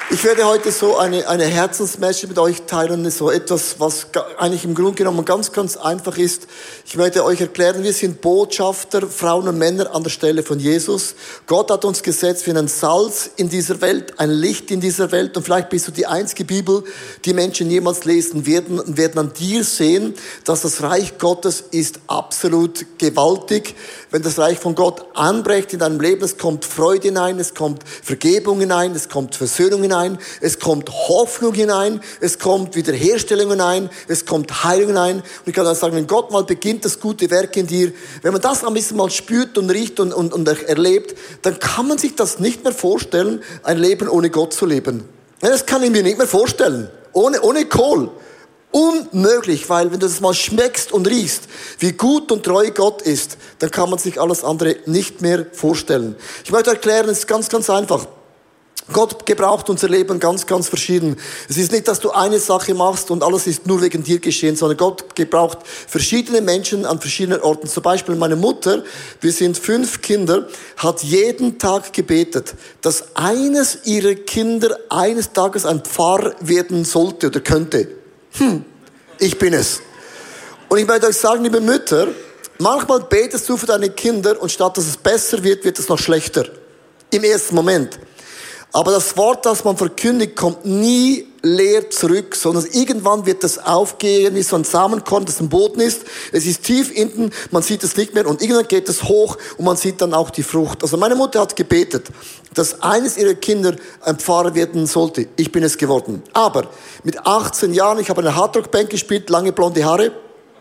Ich werde heute so eine Herzensmessage mit euch teilen, so etwas, was eigentlich im Grunde genommen ganz, ganz einfach ist. Ich möchte euch erklären, wir sind Botschafter, Frauen und Männer an der Stelle von Jesus. Gott hat uns gesetzt wie ein Salz in dieser Welt, ein Licht in dieser Welt. Und vielleicht bist du die einzige Bibel, die Menschen jemals lesen werden und werden an dir sehen, dass das Reich Gottes ist absolut gewaltig. Wenn das Reich von Gott anbricht in deinem Leben, es kommt Freude hinein, es kommt Vergebung hinein, es kommt Versöhnung hinein, es kommt Hoffnung hinein, es kommt Wiederherstellung hinein, es kommt Heilung hinein. Und ich kann dann sagen, wenn Gott mal beginnt, das gute Werk in dir, wenn man das ein bisschen mal spürt und riecht und erlebt, dann kann man sich das nicht mehr vorstellen, ein Leben ohne Gott zu leben. Das kann ich mir nicht mehr vorstellen. Ohne Kohl. Unmöglich, weil wenn du das mal schmeckst und riechst, wie gut und treu Gott ist, dann kann man sich alles andere nicht mehr vorstellen. Ich möchte erklären, es ist ganz, ganz einfach. Gott gebraucht unser Leben ganz, ganz verschieden. Es ist nicht, dass du eine Sache machst und alles ist nur wegen dir geschehen, sondern Gott gebraucht verschiedene Menschen an verschiedenen Orten. Zum Beispiel meine Mutter, wir sind 5 Kinder, hat jeden Tag gebetet, dass eines ihrer Kinder eines Tages ein Pfarrer werden sollte oder könnte. Ich bin es. Und ich möchte euch sagen, liebe Mütter, manchmal betest du für deine Kinder und statt dass es besser wird, wird es noch schlechter. Im ersten Moment. Aber das Wort, das man verkündigt, kommt nie leer zurück, sondern irgendwann wird das aufgehen, wie so ein Samenkorn, das im Boden ist. Es ist tief hinten, man sieht es nicht mehr und irgendwann geht es hoch und man sieht dann auch die Frucht. Also meine Mutter hat gebetet, dass eines ihrer Kinder ein Pfarrer werden sollte. Ich bin es geworden. Aber mit 18 Jahren, ich habe eine Hardrock-Band gespielt, lange blonde Haare,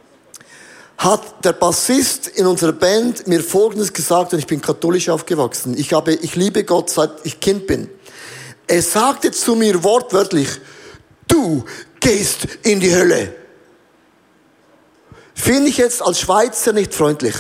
hat der Bassist in unserer Band mir Folgendes gesagt, und ich bin katholisch aufgewachsen. Ich liebe Gott, seit ich Kind bin. Er sagte zu mir wortwörtlich, du gehst in die Hölle. Finde ich jetzt als Schweizer nicht freundlich.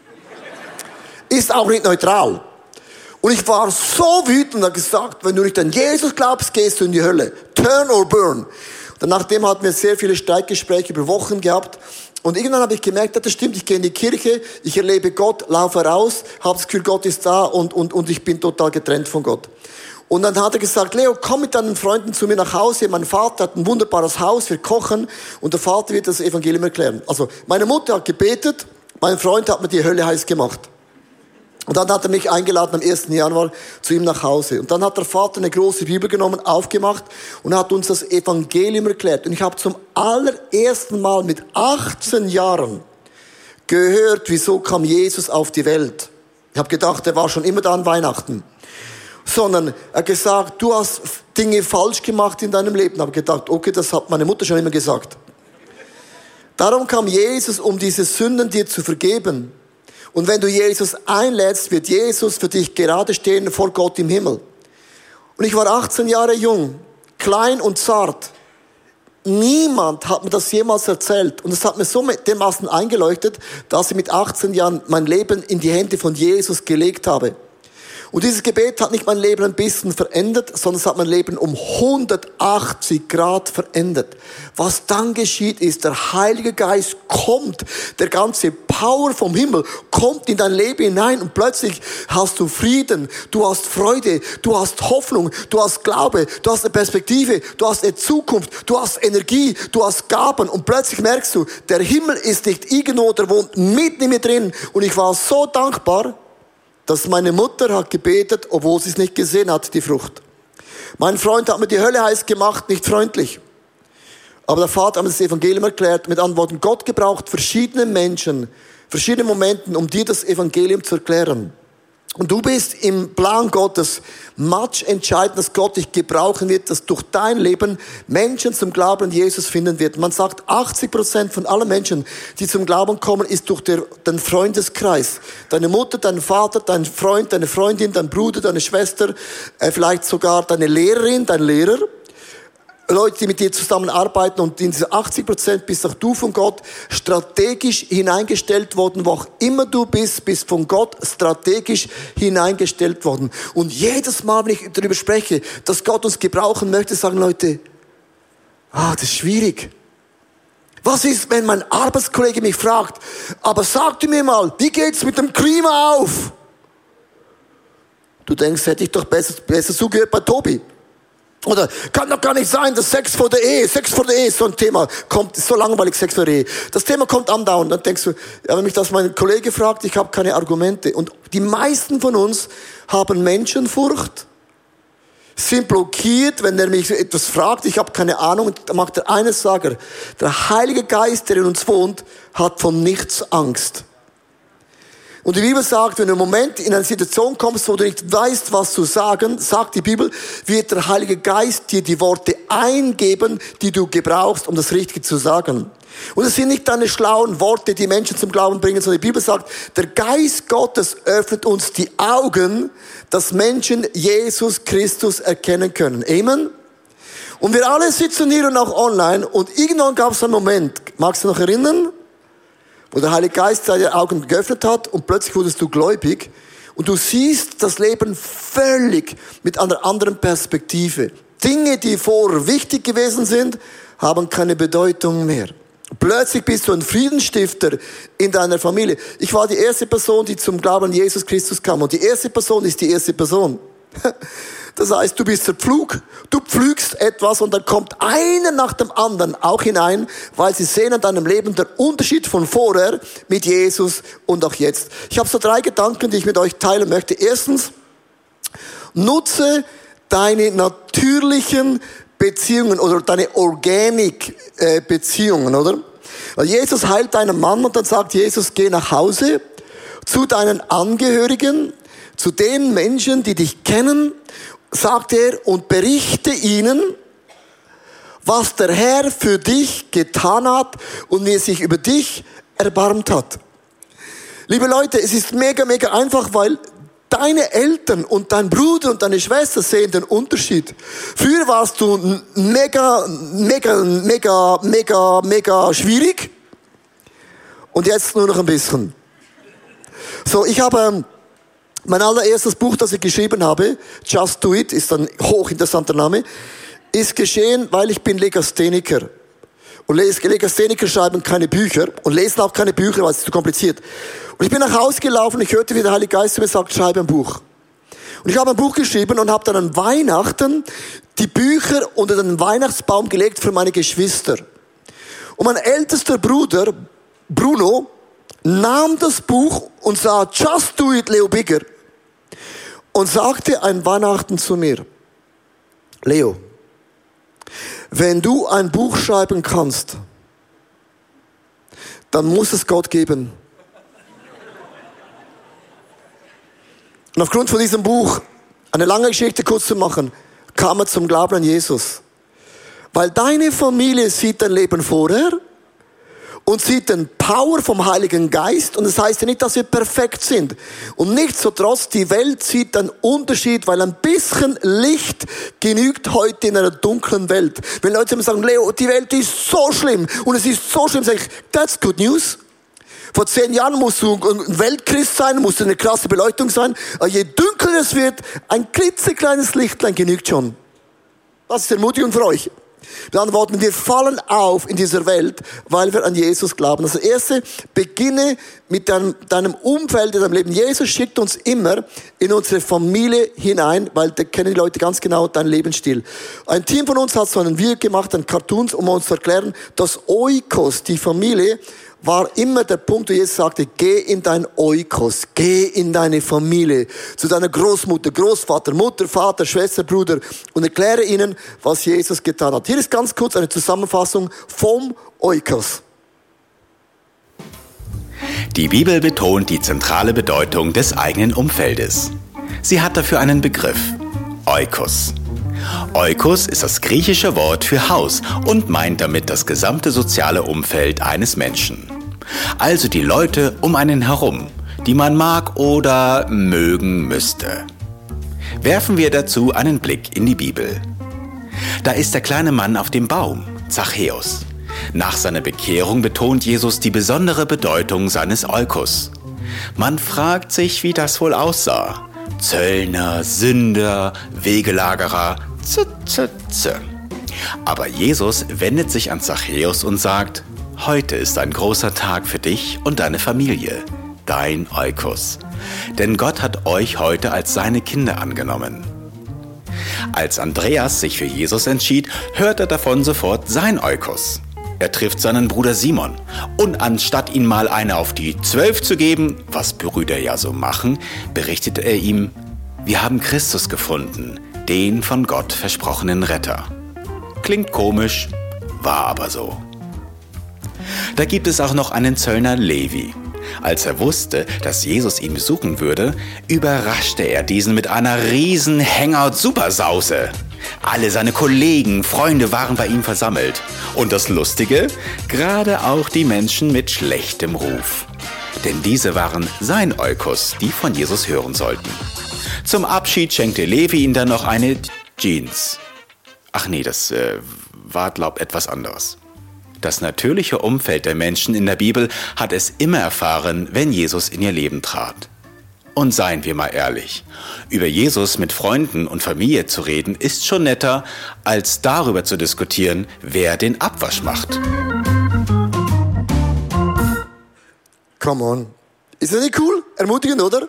Ist auch nicht neutral. Und ich war so wütend und habe gesagt, wenn du nicht an Jesus glaubst, gehst du in die Hölle. Turn or burn. Und nachdem hatten wir sehr viele Streitgespräche über Wochen gehabt. Und irgendwann habe ich gemerkt, das stimmt, ich gehe in die Kirche, ich erlebe Gott, laufe raus, habe das Gefühl, Gott ist da und ich bin total getrennt von Gott. Und dann hat er gesagt, Leo, komm mit deinen Freunden zu mir nach Hause. Mein Vater hat ein wunderbares Haus, wir kochen und der Vater wird das Evangelium erklären. Also meine Mutter hat gebetet, mein Freund hat mir die Hölle heiß gemacht. Und dann hat er mich eingeladen am 1. Januar zu ihm nach Hause. Und dann hat der Vater eine große Bibel genommen, aufgemacht und hat uns das Evangelium erklärt. Und ich habe zum allerersten Mal mit 18 Jahren gehört, wieso kam Jesus auf die Welt. Ich habe gedacht, er war schon immer da an Weihnachten. Sondern er hat gesagt, du hast Dinge falsch gemacht in deinem Leben. Ich habe gedacht, okay, das hat meine Mutter schon immer gesagt. Darum kam Jesus, um diese Sünden dir zu vergeben. Und wenn du Jesus einlädst, wird Jesus für dich gerade stehen vor Gott im Himmel. Und ich war 18 Jahre jung, klein und zart. Niemand hat mir das jemals erzählt. Und es hat mir so dermaßen eingeleuchtet, dass ich mit 18 Jahren mein Leben in die Hände von Jesus gelegt habe. Und dieses Gebet hat nicht mein Leben ein bisschen verändert, sondern es hat mein Leben um 180 Grad verändert. Was dann geschieht ist, der Heilige Geist kommt, der ganze Power vom Himmel kommt in dein Leben hinein und plötzlich hast du Frieden, du hast Freude, du hast Hoffnung, du hast Glaube, du hast eine Perspektive, du hast eine Zukunft, du hast Energie, du hast Gaben und plötzlich merkst du, der Himmel ist nicht irgendwo, der wohnt mitten in mir drin und ich war so dankbar, dass meine Mutter hat gebetet, obwohl sie es nicht gesehen hat, die Frucht. Mein Freund hat mir die Hölle heiß gemacht, nicht freundlich. Aber der Vater hat mir das Evangelium erklärt mit Antworten. Gott gebraucht verschiedene Menschen, verschiedene Momenten, um dir das Evangelium zu erklären. Und du bist im Plan Gottes much entscheidend, dass Gott dich gebrauchen wird, dass durch dein Leben Menschen zum Glauben an Jesus finden wird. Man sagt, 80% von allen Menschen, die zum Glauben kommen, ist durch den Freundeskreis. Deine Mutter, dein Vater, dein Freund, deine Freundin, dein Bruder, deine Schwester, vielleicht sogar deine Lehrerin, dein Lehrer. Leute, die mit dir zusammenarbeiten und in diese 80% bist auch du von Gott strategisch hineingestellt worden. Wo auch immer du bist von Gott strategisch hineingestellt worden. Und jedes Mal, wenn ich darüber spreche, dass Gott uns gebrauchen möchte, sagen Leute, das ist schwierig. Was ist, wenn mein Arbeitskollege mich fragt, aber sag du mir mal, wie geht's mit dem Klima auf? Du denkst, hätte ich doch besser zugehört bei Tobi. Oder kann doch gar nicht sein, dass Sex vor der Ehe ist so ein Thema, kommt, ist so langweilig, Sex vor der Ehe. Das Thema kommt andauernd, dann denkst du, ja, wenn mich das mein Kollege fragt, ich habe keine Argumente. Und die meisten von uns haben Menschenfurcht, sind blockiert, wenn er mich etwas fragt, ich habe keine Ahnung, und dann macht er eines sagen, der Heilige Geist, der in uns wohnt, hat von nichts Angst. Und die Bibel sagt, wenn du im Moment in eine Situation kommst, wo du nicht weißt, was zu sagen, sagt die Bibel, wird der Heilige Geist dir die Worte eingeben, die du gebrauchst, um das Richtige zu sagen. Und es sind nicht deine schlauen Worte, die Menschen zum Glauben bringen, sondern die Bibel sagt, der Geist Gottes öffnet uns die Augen, dass Menschen Jesus Christus erkennen können. Amen? Und wir alle sitzen hier und auch online und irgendwann gab es einen Moment, magst du noch erinnern? Wo der Heilige Geist seine Augen geöffnet hat und plötzlich wurdest du gläubig und du siehst das Leben völlig mit einer anderen Perspektive. Dinge, die vorher wichtig gewesen sind, haben keine Bedeutung mehr. Plötzlich bist du ein Friedensstifter in deiner Familie. Ich war die erste Person, die zum Glauben an Jesus Christus kam. Und die erste Person ist die erste Person. Das heißt, du bist der Pflug, du pflügst etwas und dann kommt einer nach dem anderen auch hinein, weil sie sehen an deinem Leben den Unterschied von vorher mit Jesus und auch jetzt. Ich habe so 3 Gedanken, die ich mit euch teilen möchte. Erstens, nutze deine natürlichen Beziehungen oder deine Organic-Beziehungen, oder? Weil Jesus heilt einen Mann und dann sagt Jesus, geh nach Hause zu deinen Angehörigen, zu den Menschen, die dich kennen, sagt er, und berichte ihnen, was der Herr für dich getan hat und wie er sich über dich erbarmt hat. Liebe Leute, es ist mega, mega einfach, weil deine Eltern und dein Bruder und deine Schwester sehen den Unterschied. Früher warst du mega schwierig und jetzt nur noch ein bisschen. So, ich habe mein allererstes Buch, das ich geschrieben habe, Just Do It, ist ein hochinteressanter Name, ist geschehen, weil ich bin Legastheniker. Und Legastheniker schreiben keine Bücher und lesen auch keine Bücher, weil es ist zu kompliziert. Und ich bin nach Hause gelaufen, ich hörte, wie der Heilige Geist mir sagt, schreibe ein Buch. Und ich habe ein Buch geschrieben und habe dann an Weihnachten die Bücher unter den Weihnachtsbaum gelegt für meine Geschwister. Und mein ältester Bruder, Bruno, nahm das Buch und sah, Just Do It, Leo Bigger. Und sagte an Weihnachten zu mir, Leo, wenn du ein Buch schreiben kannst, dann muss es Gott geben. Und aufgrund von diesem Buch, eine lange Geschichte kurz zu machen, kam er zum Glauben an Jesus. Weil deine Familie sieht dein Leben vorher und sieht den Power vom Heiligen Geist. Und das heißt ja nicht, dass wir perfekt sind. Und nichtsdestotrotz, die Welt sieht einen Unterschied, weil ein bisschen Licht genügt heute in einer dunklen Welt. Wenn Leute immer sagen, Leo, die Welt ist so schlimm und es ist so schlimm, sage ich, that's good news. Vor 10 Jahren musst du ein Weltchrist sein, musst du eine krasse Beleuchtung sein. Aber je dunkler es wird, ein klitzekleines Lichtlein genügt schon. Das ist Ermutigung für euch. Mit anderen Worten, wir fallen auf in dieser Welt, weil wir an Jesus glauben. Das erste, beginne mit deinem Umfeld, in deinem Leben. Jesus schickt uns immer in unsere Familie hinein, weil da kennen die Leute ganz genau deinen Lebensstil. Ein Team von uns hat so einen Video gemacht, einen Cartoons, um uns zu erklären, dass Oikos, die Familie, war immer der Punkt, wo Jesus sagte, geh in dein Oikos, geh in deine Familie, zu deiner Großmutter, Großvater, Mutter, Vater, Schwester, Bruder und erkläre ihnen, was Jesus getan hat. Hier ist ganz kurz eine Zusammenfassung vom Oikos. Die Bibel betont die zentrale Bedeutung des eigenen Umfeldes. Sie hat dafür einen Begriff, Oikos. Oikos ist das griechische Wort für Haus und meint damit das gesamte soziale Umfeld eines Menschen. Also die Leute um einen herum, die man mag oder mögen müsste. Werfen wir dazu einen Blick in die Bibel. Da ist der kleine Mann auf dem Baum, Zachäus. Nach seiner Bekehrung betont Jesus die besondere Bedeutung seines Oikos. Man fragt sich, wie das wohl aussah. Zöllner, Sünder, Wegelagerer, Aber Jesus wendet sich an Zachäus und sagt, heute ist ein großer Tag für dich und deine Familie, dein Oikos. Denn Gott hat euch heute als seine Kinder angenommen. Als Andreas sich für Jesus entschied, hört er davon sofort sein Oikos. Er trifft seinen Bruder Simon und anstatt ihm mal eine auf die 12 zu geben, was Brüder ja so machen, berichtet er ihm: Wir haben Christus gefunden, den von Gott versprochenen Retter. Klingt komisch, war aber so. Da gibt es auch noch einen Zöllner Levi. Als er wusste, dass Jesus ihn besuchen würde, überraschte er diesen mit einer riesen Hangout-Supersause. Alle seine Kollegen, Freunde waren bei ihm versammelt. Und das Lustige, gerade auch die Menschen mit schlechtem Ruf. Denn diese waren sein Oikos, die von Jesus hören sollten. Zum Abschied schenkte Levi ihm dann noch eine Jeans. Ach nee, das war, glaub, etwas anderes. Das natürliche Umfeld der Menschen in der Bibel hat es immer erfahren, wenn Jesus in ihr Leben trat. Und seien wir mal ehrlich, über Jesus mit Freunden und Familie zu reden, ist schon netter, als darüber zu diskutieren, wer den Abwasch macht. Come on. Ist das nicht cool? Ermutigend, oder?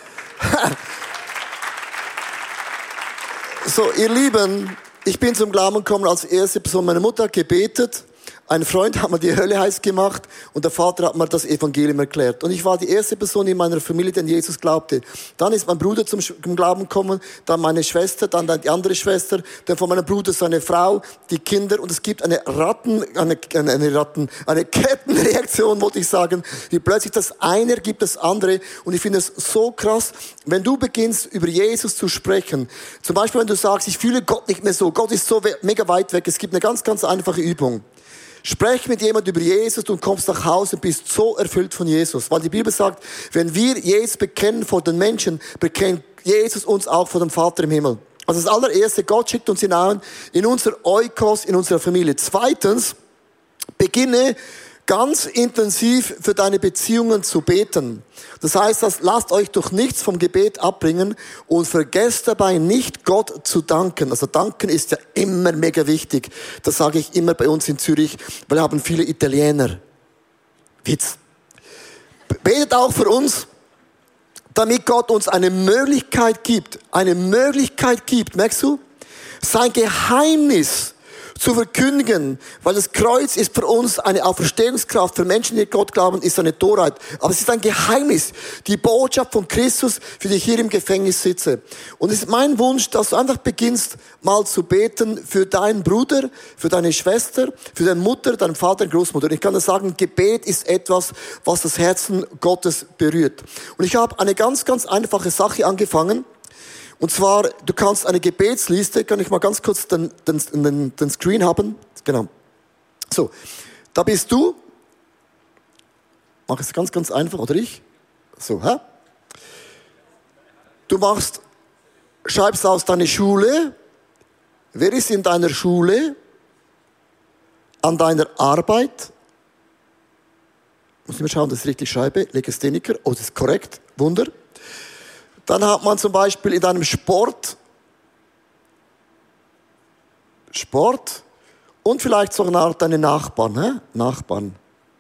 So, ihr Lieben, ich bin zum Glauben gekommen als erste Person. Meine Mutter hat gebetet. Ein Freund hat mir die Hölle heiß gemacht und der Vater hat mir das Evangelium erklärt. Und ich war die erste Person in meiner Familie, die an Jesus glaubte. Dann ist mein Bruder zum Glauben gekommen, dann meine Schwester, dann die andere Schwester, dann von meinem Bruder seine Frau, die Kinder. Und es gibt eine Kettenreaktion, wollte ich sagen, wie plötzlich das eine ergibt das andere. Und ich finde es so krass, wenn du beginnst, über Jesus zu sprechen. Zum Beispiel, wenn du sagst, ich fühle Gott nicht mehr so, Gott ist so mega weit weg. Es gibt eine ganz, ganz einfache Übung. Sprech mit jemandem über Jesus und kommst nach Hause und bist so erfüllt von Jesus. Weil die Bibel sagt, wenn wir Jesus bekennen vor den Menschen, bekennt Jesus uns auch vor dem Vater im Himmel. Also das allererste, Gott schickt uns hinein in unser Oikos, in unserer Familie. Zweitens, beginne ganz intensiv für deine Beziehungen zu beten. Das heißt, lasst euch durch nichts vom Gebet abbringen und vergesst dabei nicht, Gott zu danken. Also danken ist ja immer mega wichtig. Das sage ich immer bei uns in Zürich, weil wir haben viele Italiener. Witz. Betet auch für uns, damit Gott uns eine Möglichkeit gibt. Eine Möglichkeit gibt, merkst du? Sein Geheimnis zu verkündigen, weil das Kreuz ist für uns eine Auferstehungskraft. Für Menschen, die Gott glauben, ist eine Torheit. Aber es ist ein Geheimnis. Die Botschaft von Christus, für die ich hier im Gefängnis sitze. Und es ist mein Wunsch, dass du einfach beginnst, mal zu beten für deinen Bruder, für deine Schwester, für deine Mutter, deinen Vater, deine Großmutter. Und ich kann dir sagen, Gebet ist etwas, was das Herzen Gottes berührt. Und ich habe eine ganz, ganz einfache Sache angefangen. Und zwar, du kannst eine Gebetsliste, kann ich mal ganz kurz den Screen haben? Genau. So, da bist du. Mach es ganz, ganz einfach, oder ich? So, hä? Du schreibst aus deiner Schule. Wer ist in deiner Schule? An deiner Arbeit? Muss ich mal schauen, dass ich richtig schreibe. Legastheniker. Oh, das ist korrekt. Wunder. Dann hat man zum Beispiel in deinem Sport und vielleicht sogar deine Nachbarn. Hä? Nachbarn.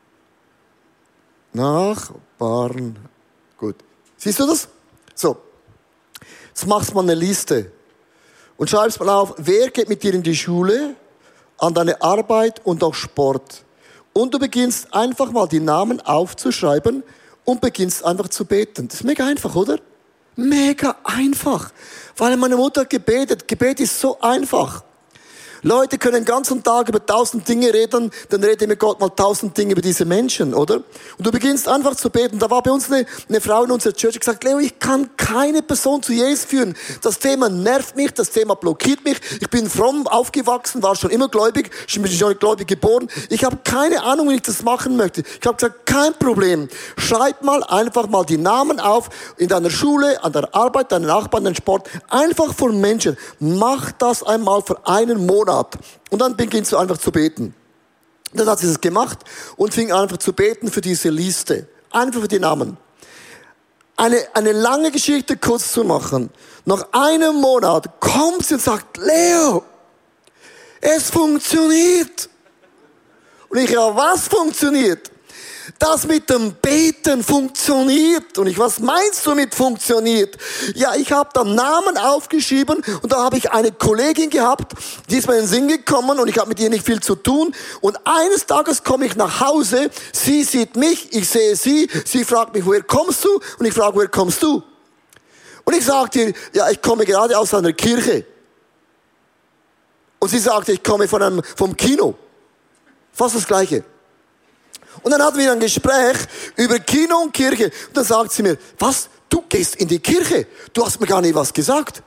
Gut. Siehst du das? So. Jetzt machst du mal eine Liste und schreibst mal auf, wer geht mit dir in die Schule, an deine Arbeit und auch Sport. Und du beginnst einfach mal die Namen aufzuschreiben und beginnst einfach zu beten. Das ist mega einfach, oder? Mega einfach. Weil meine Mutter hat gebetet. Gebet ist so einfach. Leute können den ganzen Tag über 1000 Dinge reden, dann rede mit Gott mal 1000 Dinge über diese Menschen, oder? Und du beginnst einfach zu beten. Da war bei uns eine Frau in unserer Church, die gesagt, Leo, ich kann keine Person zu Jesus führen. Das Thema nervt mich, das Thema blockiert mich. Ich bin fromm aufgewachsen, war schon immer gläubig, bin schon gläubig geboren. Ich habe keine Ahnung, wie ich das machen möchte. Ich habe gesagt, kein Problem. Schreib mal einfach mal die Namen auf in deiner Schule, an der Arbeit, deinen Nachbarn, deinen Sport. Einfach von Menschen. Mach das einmal für einen Monat. Und dann beginnst du einfach zu beten. Dann hat sie das gemacht und fing einfach zu beten für diese Liste. Einfach für die Namen. Eine lange Geschichte kurz zu machen. Nach einem Monat kommt sie und sagt, Leo, es funktioniert. Und ich, ja, was funktioniert? Das mit dem Beten funktioniert. Und was meinst du mit funktioniert? Ja, ich habe da Namen aufgeschrieben und da habe ich eine Kollegin gehabt, die ist mir in den Sinn gekommen und ich habe mit ihr nicht viel zu tun. Und eines Tages komme ich nach Hause, sie sieht mich, ich sehe sie fragt mich, woher kommst du? Und ich frage, woher kommst du? Und ich sagte ihr, ja, ich komme gerade aus einer Kirche. Und sie sagte, ich komme vom Kino. Fast das Gleiche. Und dann hatten wir ein Gespräch über Kino und Kirche. Und dann sagt sie mir, was? Du gehst in die Kirche? Du hast mir gar nicht was gesagt.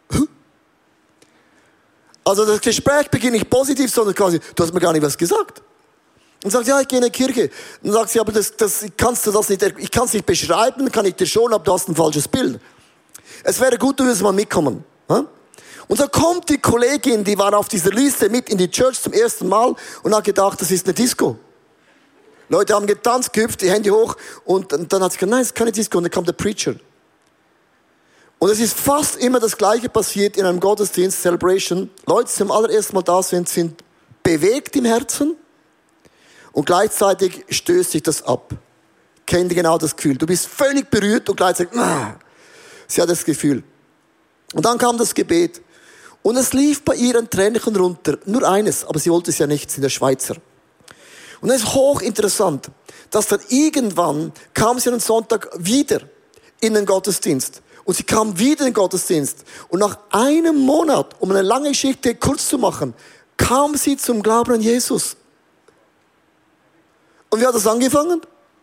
Also das Gespräch beginnt nicht positiv, sondern quasi, du hast mir gar nicht was gesagt. Und sagt, ja, ich gehe in die Kirche. Und dann sagt sie, aber ich kann es nicht beschreiben, kann ich dir schon, aber du hast ein falsches Bild. Es wäre gut, du würdest mal mitkommen. Und so kommt die Kollegin, die war auf dieser Liste mit in die Church zum ersten Mal und hat gedacht, das ist eine Disco. Leute haben getanzt, gehüpft, die Hände hoch und dann hat sie gesagt, nein, es ist keine Disco. Und dann kam der Preacher. Und es ist fast immer das Gleiche passiert in einem Gottesdienst, Celebration. Leute, die zum allerersten Mal da sind bewegt im Herzen und gleichzeitig stößt sich das ab. Kennt ihr genau das Gefühl? Du bist völlig berührt und gleichzeitig, sie hat das Gefühl. Und dann kam das Gebet. Und es lief bei ihr ein Tränchen runter. Nur eines, aber sie wollte es ja nicht, sie ist in der Schweizer. Und es ist hochinteressant, dass dann irgendwann kam sie am Sonntag wieder in den Gottesdienst. Und sie kam wieder in den Gottesdienst. Und nach einem Monat, um eine lange Geschichte kurz zu machen, kam sie zum Glauben an Jesus. Und wie hat das angefangen?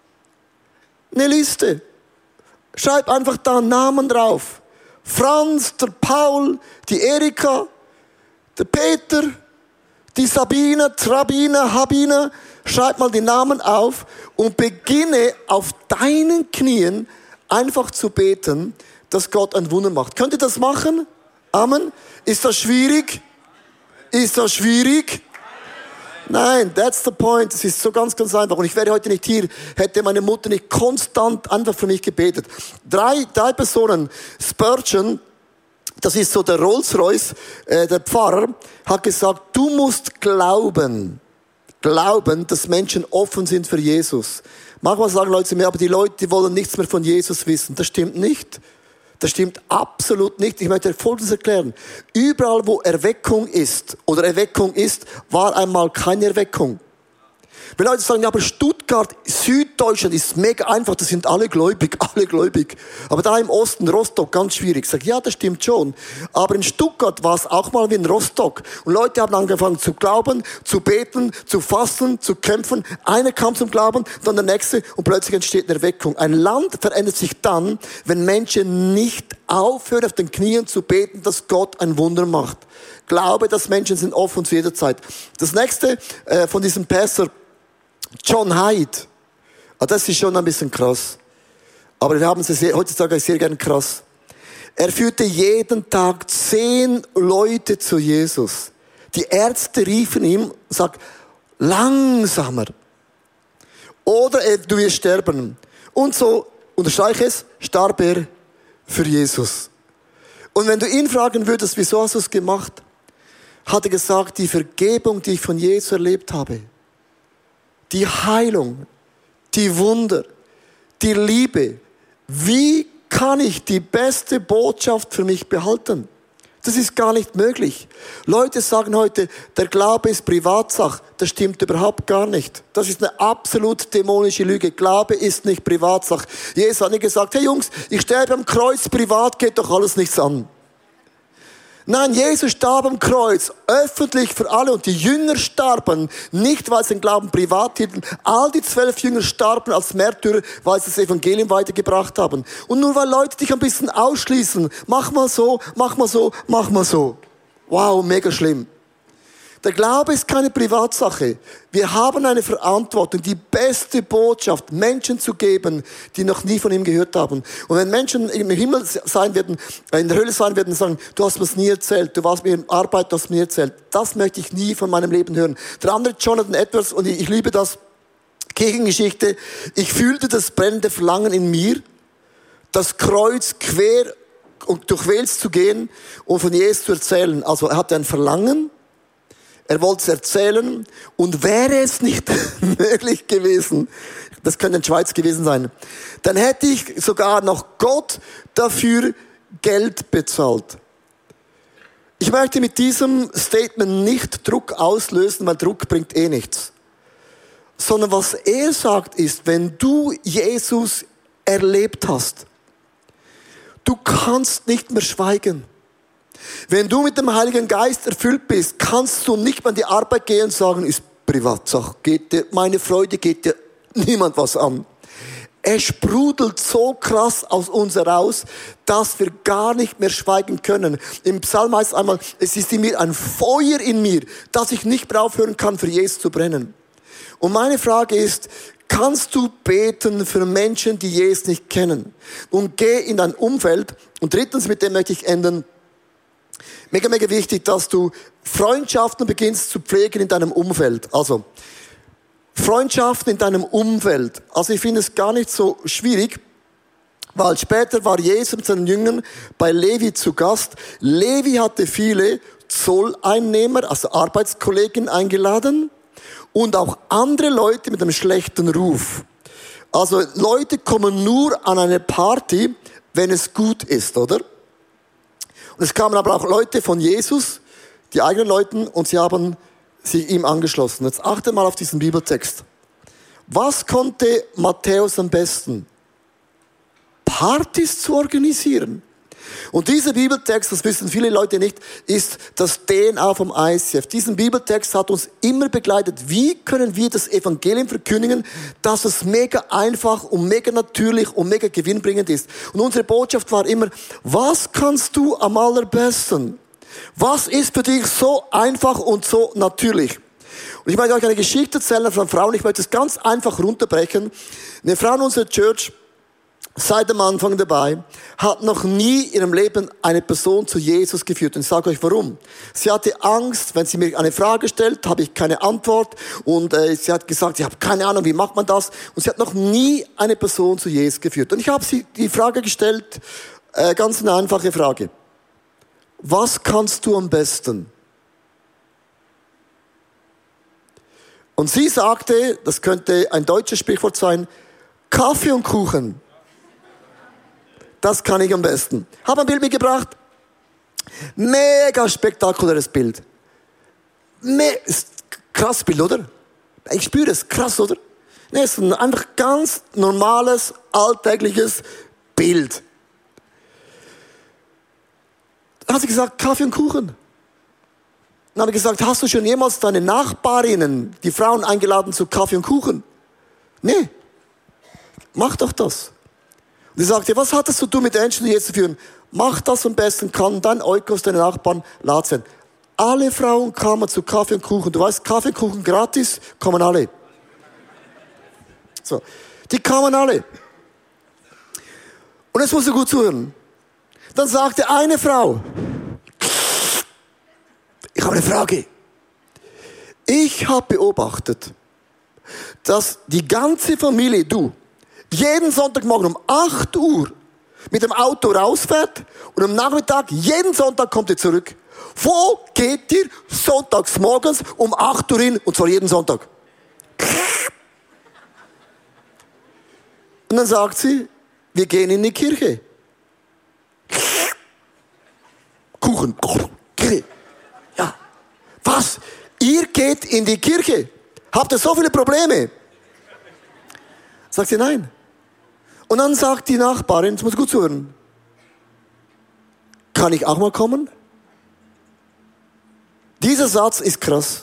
Eine Liste. Schreib einfach da Namen drauf. Franz, der Paul, die Erika, der Peter, die Sabine, Trabine, Habine. Schreib mal die Namen auf und beginne auf deinen Knien einfach zu beten, dass Gott ein Wunder macht. Könnt ihr das machen? Amen. Ist das schwierig? Ist das schwierig? Nein, that's the point. Es ist so ganz, ganz einfach. Und ich wäre heute nicht hier, hätte meine Mutter nicht konstant einfach für mich gebetet. Drei Personen. Spurgeon, das ist so der Rolls-Royce, der Pfarrer, hat gesagt, du musst glauben, dass Menschen offen sind für Jesus. Manchmal sagen Leute zu mir, aber die Leute, die wollen nichts mehr von Jesus wissen. Das stimmt nicht. Das stimmt absolut nicht. Ich möchte Folgendes erklären. Überall, wo Erweckung ist, war einmal keine Erweckung. Wenn Leute sagen, ja, aber Stuttgart, Süddeutschland ist mega einfach, das sind alle gläubig. Aber da im Osten, Rostock, ganz schwierig. Ich sage, ja, das stimmt schon. Aber in Stuttgart war es auch mal wie in Rostock. Und Leute haben angefangen zu glauben, zu beten, zu fasten, zu kämpfen. Einer kam zum Glauben, dann der nächste und plötzlich entsteht eine Erweckung. Ein Land verändert sich dann, wenn Menschen nicht aufhören, auf den Knien zu beten, dass Gott ein Wunder macht. Glaube, dass Menschen sind offen zu jeder Zeit. Das nächste von diesem Pastor, John Hyde. Das ist schon ein bisschen krass. Aber wir haben es heutzutage sehr gern krass. Er führte jeden Tag 10 Leute zu Jesus. Die Ärzte riefen ihm und sagten, langsamer. Oder du wirst sterben. Und so, unterstreiche es, starb er für Jesus. Und wenn du ihn fragen würdest, wieso hast du es gemacht? Hat er gesagt, die Vergebung, die ich von Jesus erlebt habe, die Heilung, die Wunder, die Liebe. Wie kann ich die beste Botschaft für mich behalten? Das ist gar nicht möglich. Leute sagen heute, der Glaube ist Privatsache. Das stimmt überhaupt gar nicht. Das ist eine absolut dämonische Lüge. Glaube ist nicht Privatsache. Jesus hat nicht gesagt, hey Jungs, ich sterbe am Kreuz, privat geht doch alles nichts an. Nein, Jesus starb am Kreuz, öffentlich für alle. Und die Jünger starben, nicht weil sie den Glauben privat hielten. All die 12 Jünger starben als Märtyrer, weil sie das Evangelium weitergebracht haben. Und nur weil Leute dich ein bisschen ausschließen, mach mal so. Wow, mega schlimm. Der Glaube ist keine Privatsache. Wir haben eine Verantwortung, die beste Botschaft Menschen zu geben, die noch nie von ihm gehört haben. Und wenn Menschen im Himmel sein werden, in der Hölle sein werden und sagen, du hast mir das nie erzählt, du warst mir in Arbeit, du hast mir nie erzählt, das möchte ich nie von meinem Leben hören. Der andere, Jonathan Edwards, und ich liebe das, Kirchengeschichte, ich fühlte das brennende Verlangen in mir, das Kreuz quer und durch Wales zu gehen und von Jesus zu erzählen. Also er hatte ein Verlangen, er wollte es erzählen und wäre es nicht möglich gewesen, das könnte in der Schweiz gewesen sein, dann hätte ich sogar noch Gott dafür Geld bezahlt. Ich möchte mit diesem Statement nicht Druck auslösen, weil Druck bringt eh nichts. Sondern was er sagt ist, wenn du Jesus erlebt hast, du kannst nicht mehr schweigen. Wenn du mit dem Heiligen Geist erfüllt bist, kannst du nicht mehr an die Arbeit gehen und sagen, ist Privatsache, meine Freude geht dir niemand was an. Es sprudelt so krass aus uns heraus, dass wir gar nicht mehr schweigen können. Im Psalm heißt es einmal, es ist in mir ein Feuer in mir, dass ich nicht mehr aufhören kann, für Jesus zu brennen. Und meine Frage ist, kannst du beten für Menschen, die Jesus nicht kennen? Und geh in dein Umfeld. Und drittens, mit dem möchte ich enden, mega, mega wichtig, dass du Freundschaften beginnst zu pflegen in deinem Umfeld. Also, Freundschaften in deinem Umfeld. Also ich finde es gar nicht so schwierig, weil später war Jesus mit seinen Jüngern bei Levi zu Gast. Levi hatte viele Zolleinnehmer, also Arbeitskollegen eingeladen und auch andere Leute mit einem schlechten Ruf. Also Leute kommen nur an eine Party, wenn es gut ist, oder? Und es kamen aber auch Leute von Jesus, die eigenen Leute, und sie haben sich ihm angeschlossen. Jetzt achte mal auf diesen Bibeltext. Was konnte Matthäus am besten? Partys zu organisieren. Und dieser Bibeltext, das wissen viele Leute nicht, ist das DNA vom ICF. Diesen Bibeltext hat uns immer begleitet. Wie können wir das Evangelium verkündigen, dass es mega einfach und mega natürlich und mega gewinnbringend ist? Und unsere Botschaft war immer, was kannst du am allerbesten? Was ist für dich so einfach und so natürlich? Und ich möchte euch eine Geschichte erzählen von Frauen. Ich möchte es ganz einfach runterbrechen. Eine Frau in unserer Church, seit dem Anfang dabei, hat noch nie in ihrem Leben eine Person zu Jesus geführt. Und ich sage euch warum. Sie hatte Angst, wenn sie mir eine Frage stellt, habe ich keine Antwort. Und sie hat gesagt, ich habe keine Ahnung, wie macht man das? Und sie hat noch nie eine Person zu Jesus geführt. Und ich habe sie die Frage gestellt, ganz eine einfache Frage. Was kannst du am besten? Und sie sagte, das könnte ein deutsches Sprichwort sein, Kaffee und Kuchen. Das kann ich am besten. Habe ein Bild mitgebracht. Mega spektakuläres Bild. Krass Bild, oder? Ich spüre es. Krass, oder? Nee, es ist ein einfach ganz normales, alltägliches Bild. Dann hat sie gesagt, Kaffee und Kuchen. Dann habe ich gesagt, hast du schon jemals deine Nachbarinnen, die Frauen eingeladen zu Kaffee und Kuchen? Nee. Mach doch das. Und sie sagte, was hattest du mit Menschen, die jetzt zu führen? Mach das am besten, kann dein Oikos, deine Nachbarn, lad sein. Alle Frauen kamen zu Kaffee und Kuchen. Du weißt, Kaffee und Kuchen gratis, kommen alle. So. Die kamen alle. Und jetzt musst du gut zuhören. Dann sagte eine Frau, ich habe eine Frage. Ich habe beobachtet, dass die ganze Familie, du, jeden Sonntagmorgen um 8 Uhr mit dem Auto rausfährt und am Nachmittag, jeden Sonntag kommt ihr zurück. Wo geht ihr sonntags morgens um 8 Uhr hin und zwar jeden Sonntag? Und dann sagt sie, wir gehen in die Kirche. Kuchen. Kirche. Ja. Was? Ihr geht in die Kirche? Habt ihr so viele Probleme? Sagt sie, nein. Und dann sagt die Nachbarin, jetzt muss ich gut zuhören, kann ich auch mal kommen? Dieser Satz ist krass.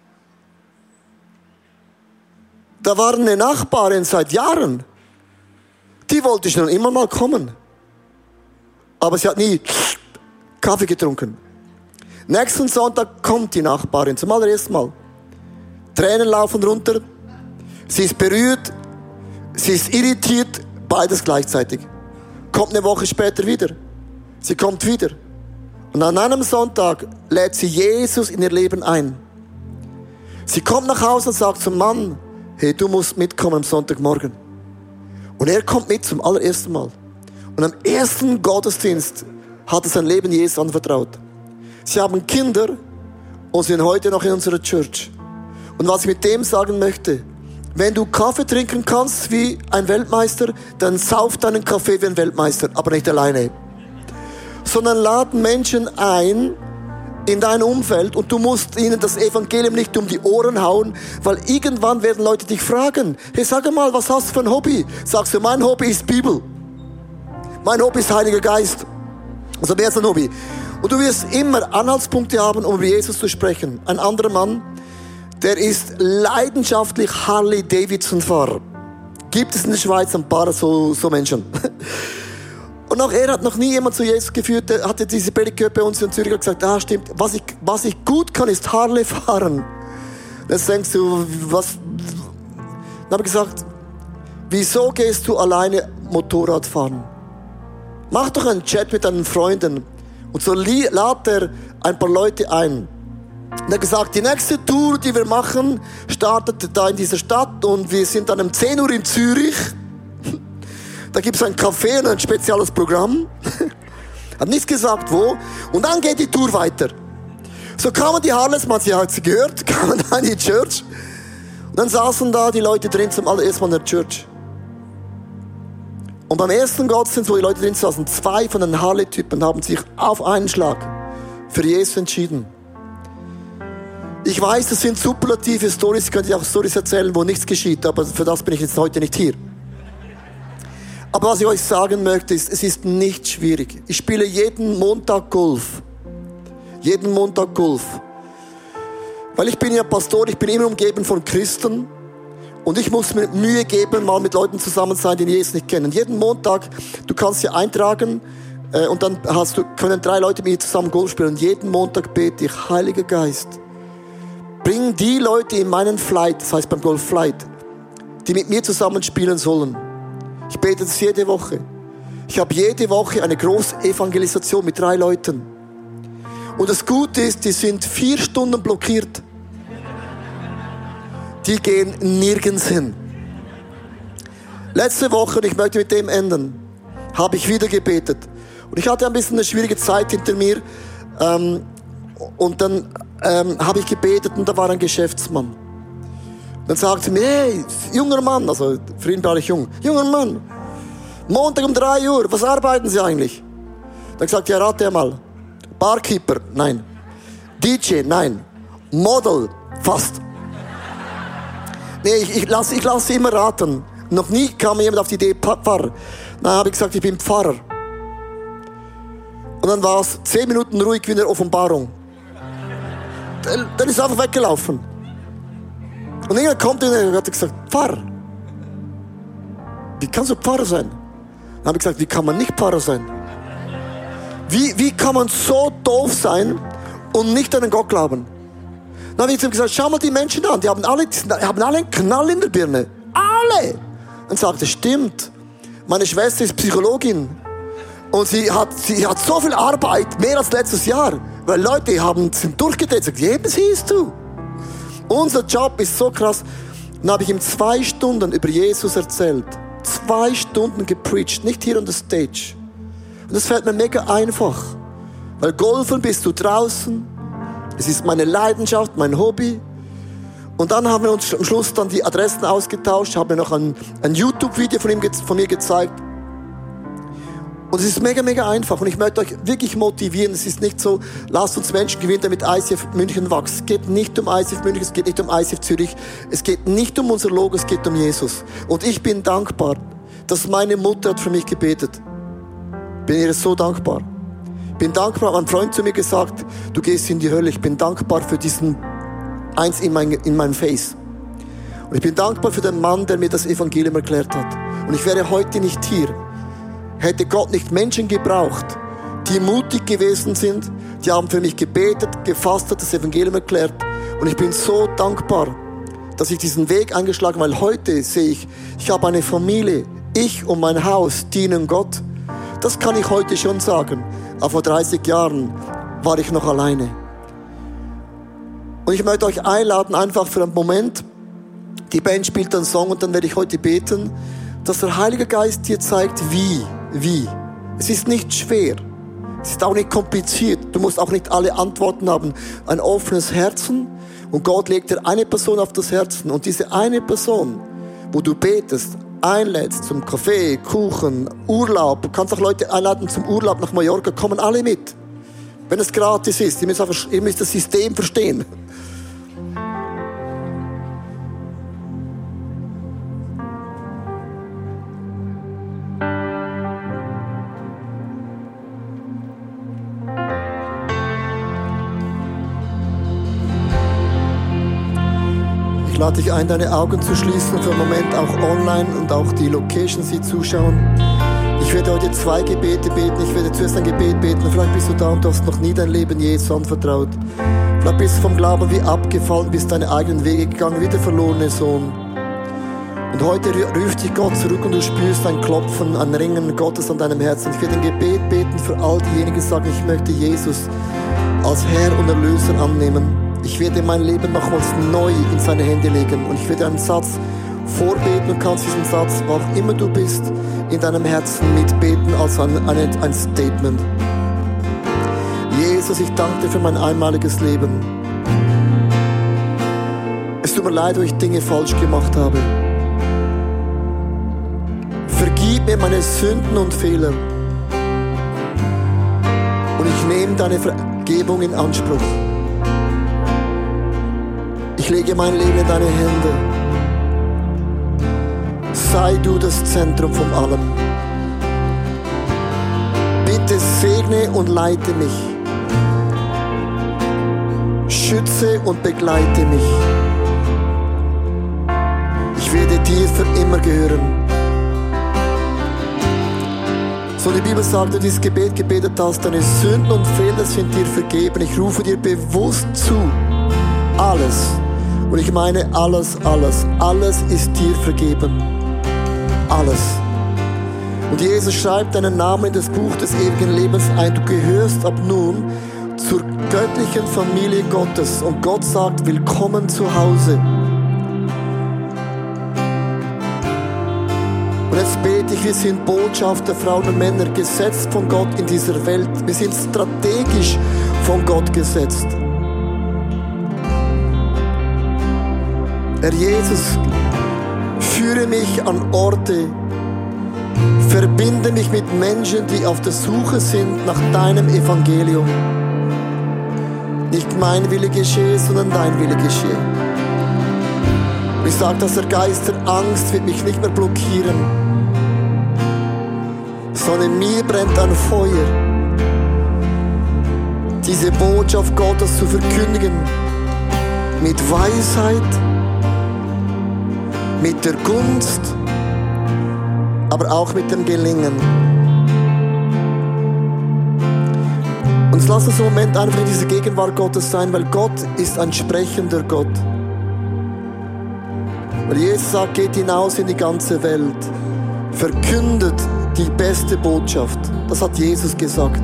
Da war eine Nachbarin seit Jahren, die wollte schon immer mal kommen. Aber sie hat nie Kaffee getrunken. Nächsten Sonntag kommt die Nachbarin zum allerersten Mal. Tränen laufen runter. Sie ist berührt. Sie ist irritiert. Beides gleichzeitig. Kommt eine Woche später wieder. Sie kommt wieder. Und an einem Sonntag lädt sie Jesus in ihr Leben ein. Sie kommt nach Hause und sagt zum Mann, hey, du musst mitkommen am Sonntagmorgen. Und er kommt mit zum allerersten Mal. Und am ersten Gottesdienst hat er sein Leben Jesus anvertraut. Sie haben Kinder und sind heute noch in unserer Church. Und was ich mit dem sagen möchte, wenn du Kaffee trinken kannst wie ein Weltmeister, dann sauf deinen Kaffee wie ein Weltmeister, aber nicht alleine. Sondern lad Menschen ein in dein Umfeld und du musst ihnen das Evangelium nicht um die Ohren hauen, weil irgendwann werden Leute dich fragen, hey, sag mal, was hast du für ein Hobby? Sagst du, mein Hobby ist Bibel. Mein Hobby ist Heiliger Geist. Also mehr als ein Hobby. Und du wirst immer Anhaltspunkte haben, um über Jesus zu sprechen. Ein anderer Mann, der ist leidenschaftlich Harley-Davidson-Fahrer. Gibt es in der Schweiz ein paar so Menschen. Und auch er hat noch nie jemand zu Jesus geführt. Der hatte diese Predigt gehört bei uns in Zürich und gesagt, stimmt, was ich gut kann, ist Harley fahren. Jetzt denkst du, was? Dann habe ich gesagt, wieso gehst du alleine Motorrad fahren? Mach doch einen Chat mit deinen Freunden. Und so lad er ein paar Leute ein. Und er hat gesagt, die nächste Tour, die wir machen, startet da in dieser Stadt und wir sind dann um 10 Uhr in Zürich. Da gibt es ein Café und ein spezielles Programm. Hat nichts gesagt, wo. Und dann geht die Tour weiter. So kamen die Harleys, man hat sie gehört, kamen da in die Church. Und dann saßen da die Leute drin zum allerersten Mal in der Church. Und beim ersten Gottesdienst, wo die Leute drin saßen, 2 von den Harley-Typen haben sich auf einen Schlag für Jesus entschieden. Ich weiß, das sind superlative Storys, ich könnte auch Storys erzählen, wo nichts geschieht, aber für das bin ich jetzt heute nicht hier. Aber was ich euch sagen möchte, ist, es ist nicht schwierig. Ich spiele jeden Montag Golf. Jeden Montag Golf. Weil ich bin ja Pastor, ich bin immer umgeben von Christen. Und ich muss mir Mühe geben, mal mit Leuten zusammen sein, die Jesus nicht kennen. Jeden Montag, du kannst dich eintragen und dann können 3 Leute mit mir zusammen Golf spielen. Und jeden Montag bete ich, Heiliger Geist, bring die Leute in meinen Flight, das heißt beim Golf Flight, die mit mir zusammen spielen sollen. Ich bete das jede Woche. Ich habe jede Woche eine große Evangelisation mit 3 Leuten. Und das Gute ist, die sind 4 Stunden blockiert. Die gehen nirgends hin. Letzte Woche, und ich möchte mit dem enden, habe ich wieder gebetet. Und ich hatte ein bisschen eine schwierige Zeit hinter mir. Und dann habe ich gebetet und da war ein Geschäftsmann. Dann sagte er mir, hey, junger Mann, also für ihn war ich jung, junger Mann, Montag um 3 Uhr, was arbeiten Sie eigentlich? Dann gesagt, ja, rate mal. Barkeeper, nein. DJ, nein. Model, fast. Nee, ich lasse immer raten. Noch nie kam jemand auf die Idee, Pfarrer. Dann habe ich gesagt, ich bin Pfarrer. Und dann war es 10 Minuten ruhig wie in der Offenbarung. Dann ist er einfach weggelaufen. Und irgendwann kommt er und hat gesagt, Pfarrer. Wie kannst du Pfarrer sein? Dann habe ich gesagt, wie kann man nicht Pfarrer sein? Wie kann man so doof sein und nicht an den Gott glauben? Dann habe ich zu ihm gesagt, schau mal die Menschen an, die haben alle einen Knall in der Birne. Alle! Dann sagte er, stimmt. Meine Schwester ist Psychologin. Und sie hat so viel Arbeit, mehr als letztes Jahr. Weil Leute sind durchgedreht, sagen, eben siehst du. Unser Job ist so krass. Dann habe ich ihm 2 Stunden über Jesus erzählt. 2 Stunden gepreacht, nicht hier on the stage. Und das fällt mir mega einfach. Weil Golfen bist du draußen. Es ist meine Leidenschaft, mein Hobby. Und dann haben wir uns am Schluss dann die Adressen ausgetauscht. Ich habe mir noch ein YouTube-Video von mir gezeigt. Und es ist mega, mega einfach. Und ich möchte euch wirklich motivieren. Es ist nicht so, lasst uns Menschen gewinnen, damit ICF München wächst. Es geht nicht um ICF München, es geht nicht um ICF Zürich. Es geht nicht um unser Logo, es geht um Jesus. Und ich bin dankbar, dass meine Mutter hat für mich gebetet. Bin ihr so dankbar. Bin dankbar, hat ein Freund zu mir gesagt, du gehst in die Hölle. Ich bin dankbar für diesen eins in meinem Face. Und ich bin dankbar für den Mann, der mir das Evangelium erklärt hat. Und ich wäre heute nicht hier, hätte Gott nicht Menschen gebraucht, die mutig gewesen sind, die haben für mich gebetet, gefastet, das Evangelium erklärt. Und ich bin so dankbar, dass ich diesen Weg eingeschlagen habe, weil heute sehe ich habe eine Familie, ich und mein Haus dienen Gott. Das kann ich heute schon sagen. Aber vor 30 Jahren war ich noch alleine. Und ich möchte euch einladen, einfach für einen Moment, die Band spielt einen Song und dann werde ich heute beten, dass der Heilige Geist dir zeigt, wie. Es ist nicht schwer. Es ist auch nicht kompliziert. Du musst auch nicht alle Antworten haben. Ein offenes Herzen und Gott legt dir eine Person auf das Herzen. Und diese eine Person, wo du betest, einlädst zum Kaffee, Kuchen, Urlaub. Du kannst auch Leute einladen zum Urlaub nach Mallorca, kommen alle mit. Wenn es gratis ist, ihr müsst das System verstehen. Ich lade dich ein, deine Augen zu schließen, für einen Moment auch online und auch die Locations, die zuschauen. Ich werde heute 2 Gebete beten. Ich werde zuerst ein Gebet beten. Vielleicht bist du da und du hast noch nie dein Leben Jesus anvertraut. Vielleicht bist du vom Glauben wie abgefallen, bist deine eigenen Wege gegangen, wie der verlorene Sohn. Und heute ruft dich Gott zurück und du spürst ein Klopfen, ein Ringen Gottes an deinem Herzen. Ich werde ein Gebet beten für all diejenigen, die sagen, ich möchte Jesus als Herr und Erlöser annehmen. Ich werde mein Leben nochmals neu in seine Hände legen. Und ich werde einen Satz vorbeten und kannst diesen Satz, wo auch immer du bist, in deinem Herzen mitbeten als ein Statement. Jesus, ich danke dir für mein einmaliges Leben. Es tut mir leid, wo ich Dinge falsch gemacht habe. Vergib mir meine Sünden und Fehler. Und ich nehme deine Vergebung in Anspruch. Ich lege mein Leben in deine Hände. Sei du das Zentrum von allem. Bitte segne und leite mich. Schütze und begleite mich. Ich werde dir für immer gehören. So die Bibel sagt, wenn du dieses Gebet gebetet hast, deine Sünden und Fehler sind dir vergeben. Ich rufe dir bewusst zu. Alles. Und ich meine alles, alles. Alles ist dir vergeben. Alles. Und Jesus schreibt deinen Namen in das Buch des ewigen Lebens ein. Du gehörst ab nun zur göttlichen Familie Gottes. Und Gott sagt, willkommen zu Hause. Und jetzt bete ich, wir sind Botschafter, Frauen und Männer, gesetzt von Gott in dieser Welt. Wir sind strategisch von Gott gesetzt. Herr Jesus, führe mich an Orte, verbinde mich mit Menschen, die auf der Suche sind nach deinem Evangelium. Nicht mein Wille geschehe, sondern dein Wille geschehe. Ich sage, dass der Geist der Angst wird mich nicht mehr blockieren, sondern in mir brennt ein Feuer, diese Botschaft Gottes zu verkündigen, mit Weisheit, mit der Gunst, aber auch mit dem Gelingen. Und lass uns im Moment einfach in dieser Gegenwart Gottes sein, weil Gott ist ein sprechender Gott. Weil Jesus sagt, geht hinaus in die ganze Welt, verkündet die beste Botschaft. Das hat Jesus gesagt.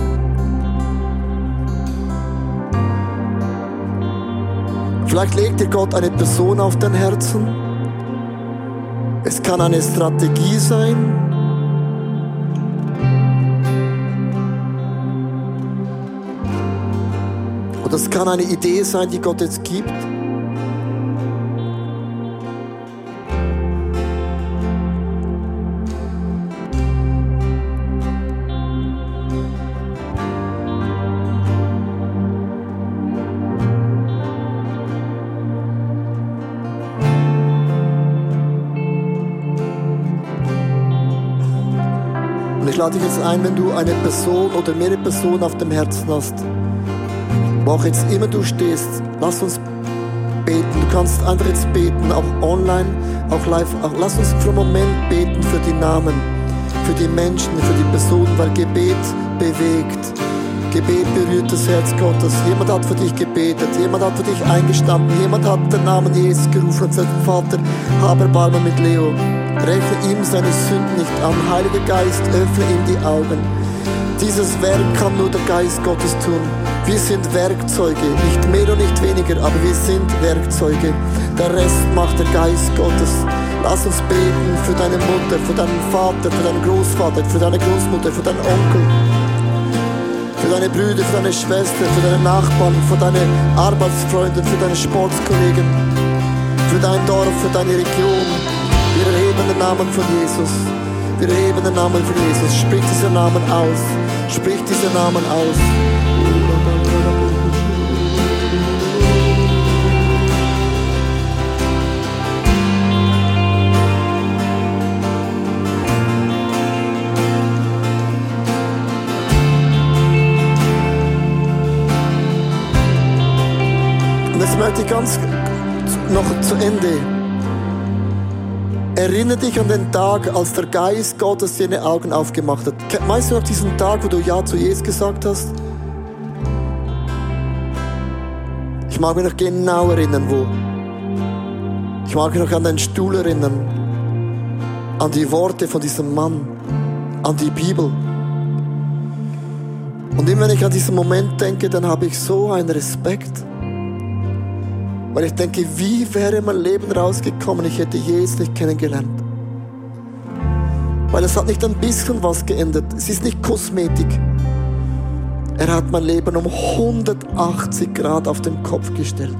Vielleicht legt dir Gott eine Person auf dein Herzen. Es kann eine Strategie sein. Oder es kann eine Idee sein, die Gott jetzt gibt. Ich lade dich jetzt ein, wenn du eine Person oder mehrere Personen auf dem Herzen hast, wo auch jetzt immer du stehst, lass uns beten. Du kannst einfach jetzt beten, auch online, auch live. Lass uns für einen Moment beten für die Namen, für die Menschen, für die Personen, weil Gebet bewegt. Gebet berührt das Herz Gottes. Jemand hat für dich gebetet, jemand hat für dich eingestanden, jemand hat den Namen Jesus gerufen und sagt, Vater, hab Erbarmen mit Leo. Rechne ihm seine Sünden nicht an. Heiliger Geist, öffne ihm die Augen. Dieses Werk kann nur der Geist Gottes tun. Wir sind Werkzeuge, nicht mehr und nicht weniger, aber wir sind Werkzeuge. Der Rest macht der Geist Gottes. Lass uns beten für deine Mutter, für deinen Vater, für deinen Großvater, für deine Großmutter, für deinen Onkel. für deine Brüder, für deine Schwestern, für deine Nachbarn, für deine Arbeitsfreunde, für deine Sportskollegen, für dein Dorf, für deine Region. Wir erheben den Namen von Jesus. Wir erheben den Namen von Jesus. Sprich diesen Namen aus. Sprich diesen Namen aus. Und jetzt möchte ich ganz noch zu Ende. Erinnere dich an den Tag, als der Geist Gottes dir die Augen aufgemacht hat. Weißt du noch diesen Tag, wo du Ja zu Jesus gesagt hast? Ich mag mich noch genau erinnern, wo. Ich mag mich noch an den Stuhl erinnern, an die Worte von diesem Mann, an die Bibel. Und immer wenn ich an diesen Moment denke, dann habe ich so einen Respekt. Weil ich denke, wie wäre mein Leben rausgekommen, ich hätte Jesus nicht kennengelernt. Weil es hat nicht ein bisschen was geändert. Es ist nicht Kosmetik. Er hat mein Leben um 180 Grad auf den Kopf gestellt.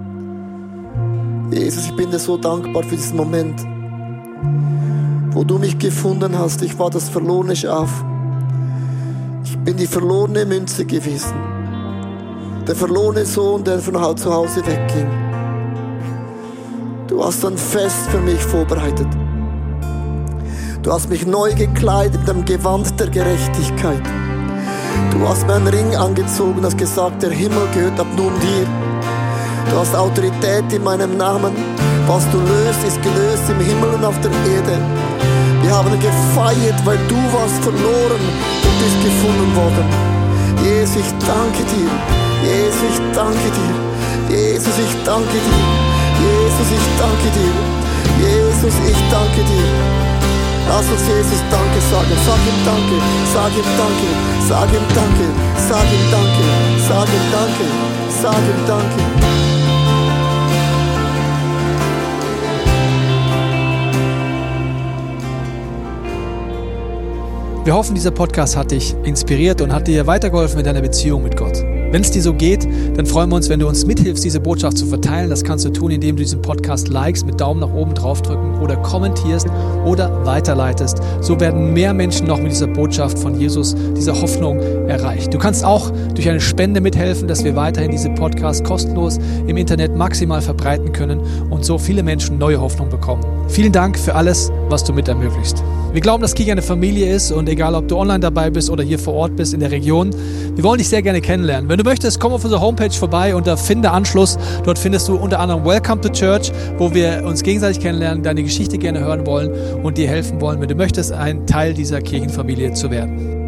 Jesus, ich bin dir so dankbar für diesen Moment, wo du mich gefunden hast. Ich war das verlorene Schaf. Ich bin die verlorene Münze gewesen. Der verlorene Sohn, der von zu Hause wegging. Du hast ein Fest für mich vorbereitet. Du hast mich neu gekleidet mit dem Gewand der Gerechtigkeit. Du hast mir einen Ring angezogen und hast gesagt, der Himmel gehört ab nun dir. Du hast Autorität in meinem Namen. Was du löst, ist gelöst im Himmel und auf der Erde. Wir haben gefeiert, weil du warst verloren und bist gefunden worden. Jesus, ich danke dir. Jesus, ich danke dir. Jesus, ich danke dir. Jesus, ich danke dir. Jesus, ich danke dir. Lass uns Jesus Danke sagen. Sag ihm Danke. Sag ihm Danke. Sag ihm Danke. Sag ihm Danke. Sag ihm Danke. Sag ihm Danke. Wir hoffen, dieser Podcast hat dich inspiriert und hat dir weitergeholfen in deiner Beziehung mit Gott. Wenn es dir so geht, dann freuen wir uns, wenn du uns mithilfst, diese Botschaft zu verteilen. Das kannst du tun, indem du diesen Podcast likest, mit Daumen nach oben draufdrücken oder kommentierst oder weiterleitest. So werden mehr Menschen noch mit dieser Botschaft von Jesus, dieser Hoffnung erreicht. Du kannst auch durch eine Spende mithelfen, dass wir weiterhin diese Podcasts kostenlos im Internet maximal verbreiten können und so viele Menschen neue Hoffnung bekommen. Vielen Dank für alles, was du mit ermöglicht. Wir glauben, dass Kirche eine Familie ist und egal, ob du online dabei bist oder hier vor Ort bist in der Region, wir wollen dich sehr gerne kennenlernen. Wenn du möchtest, komm auf unsere Homepage vorbei unter Finde Anschluss. Dort findest du unter anderem Welcome to Church, wo wir uns gegenseitig kennenlernen, deine Geschichte gerne hören wollen und dir helfen wollen, wenn du möchtest, ein Teil dieser Kirchenfamilie zu werden.